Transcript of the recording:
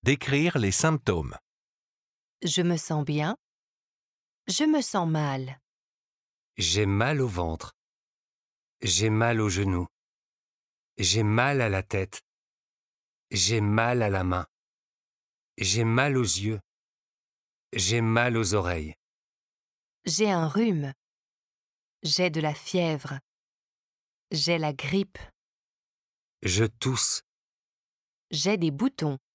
Décrire les symptômes. Je me sens bien. Je me sens mal. J'ai mal au ventre. J'ai mal aux genoux. J'ai mal à la tête. J'ai mal à la main. J'ai mal aux yeux. J'ai mal aux oreilles. J'ai un rhume. J'ai de la fièvre. J'ai la grippe. Je tousse. J'ai des boutons.